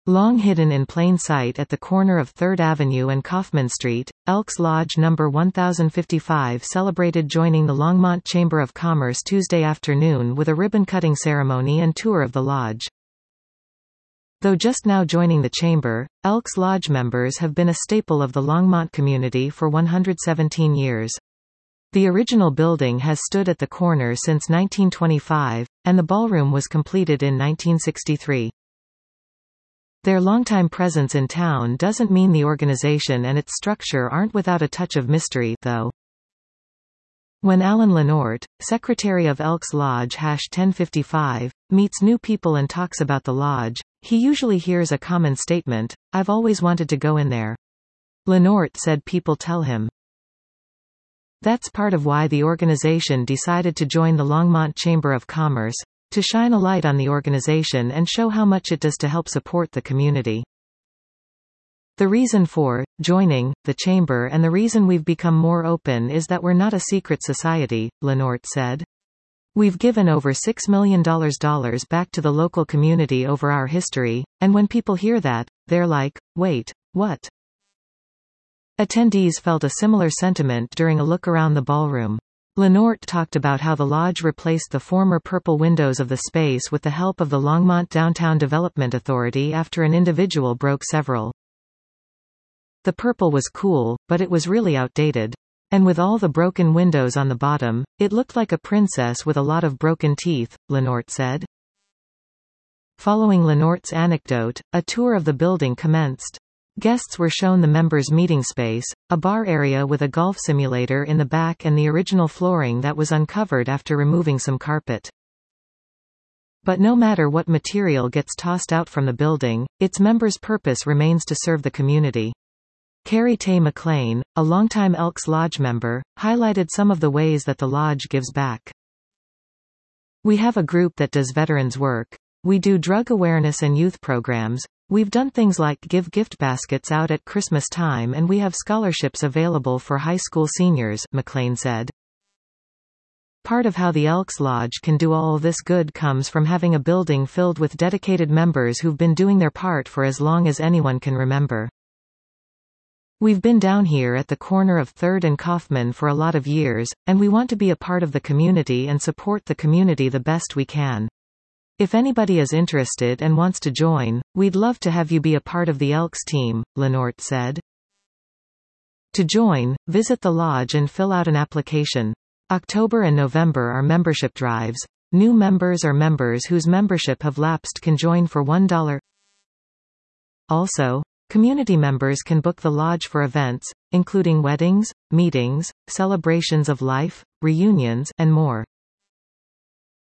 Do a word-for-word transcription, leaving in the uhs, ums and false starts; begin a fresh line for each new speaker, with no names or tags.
Long hidden in plain sight at the corner of third Avenue and Kaufman Street, Elks Lodge number one thousand fifty-five celebrated joining the Longmont Chamber of Commerce Tuesday afternoon with a ribbon-cutting ceremony and tour of the lodge. Though just now joining the chamber, Elks Lodge members have been a staple of the Longmont community for one hundred seventeen years. The original building has stood at the corner since nineteen twenty-five, and the ballroom was completed in nineteen sixty-three. Their longtime presence in town doesn't mean the organization and its structure aren't without a touch of mystery, though. When Alan Lenort, secretary of Elks Lodge ten fifty-five, meets new people and talks about the lodge, he usually hears a common statement, "I've always wanted to go in there." Lenort said people tell him. That's part of why the organization decided to join the Longmont Chamber of Commerce, to shine a light on the organization and show how much it does to help support the community. The reason for joining the chamber and the reason we've become more open is that we're not a secret society, Lenort said. We've given over six million dollars back to the local community over our history, and when people hear that, they're like, wait, what? Attendees felt a similar sentiment during a look around the ballroom. Lenort talked about how the lodge replaced the former purple windows of the space with the help of the Longmont Downtown Development Authority after an individual broke several. The purple was cool, but it was really outdated. And with all the broken windows on the bottom, it looked like a princess with a lot of broken teeth, Lenort said. Following Lenort's anecdote, a tour of the building commenced. Guests were shown the members' meeting space, a bar area with a golf simulator in the back and the original flooring that was uncovered after removing some carpet. But no matter what material gets tossed out from the building, its members' purpose remains to serve the community. Carrie Tay McLean, a longtime Elks Lodge member, highlighted some of the ways that the lodge gives back. We have a group that does veterans work. We do drug awareness and youth programs. We've done things like give gift baskets out at Christmas time, and we have scholarships available for high school seniors, McLean said. Part of how the Elks Lodge can do all this good comes from having a building filled with dedicated members who've been doing their part for as long as anyone can remember. We've been down here at the corner of third and Kaufman for a lot of years, and we want to be a part of the community and support the community the best we can. If anybody is interested and wants to join, we'd love to have you be a part of the Elks team, Lenort said. To join, visit the lodge and fill out an application. October and November are membership drives. New members or members whose membership have lapsed can join for one dollar. Also, community members can book the lodge for events, including weddings, meetings, celebrations of life, reunions, and more.